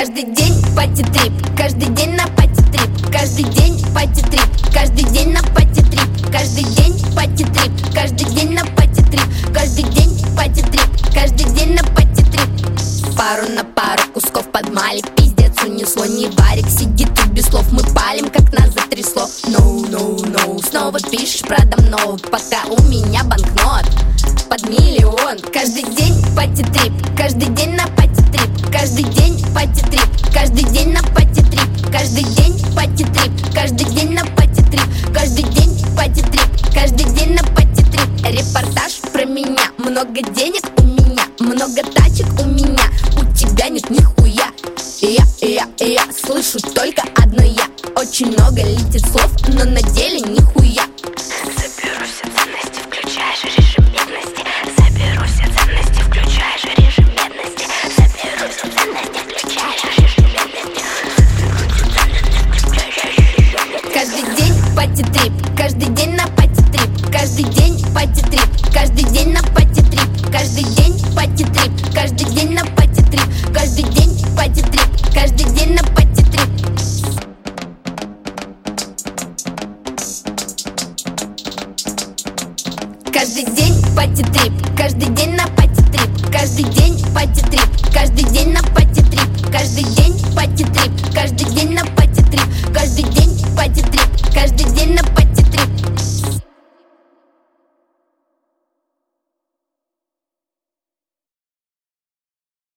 Каждый день пати-трип, каждый день на пати-трип, каждый день пати-трип, каждый день на пати-трип, каждый день пати-трип, каждый день на пати-трип, каждый день пати-трип, каждый день на пати-трип. Пару на пару кусков подмали, пиздец унесло, не варик сидит тут без слов, мы палим, как нас затрясло. No, no, no, снова пишешь продам ноут, пока у меня банкнот под миллион. Каждый день пати-трип, каждый день на пати-трип, каждый день пати-трип, каждый день на пати-трип, каждый день пати-трип, каждый день на пати-трип, каждый день пати-трип, каждый день на пати-трип. Репортаж про меня, много денег у меня, много тачек у меня, у тебя нет нихуя. Я слышу только одно я. Очень много летит слов, но на деле нихуя. Заберу все ценности, включаешь режим бедности. Заберу все ценности, включаешь режим бедности. Заберу все ценности, включаешь режим бедности. Каждый день пати-трип, каждый день на пати-трип, каждый день пати-трип, каждый день на пати-трип, каждый день пати-трип, каждый день на пати-трип, каждый день пати-трип, каждый день на пати-трип. Каждый день пати-трип, каждый день на пати-трип, каждый день пати-трип, каждый день на пати-трип, каждый день пати-трип, каждый день на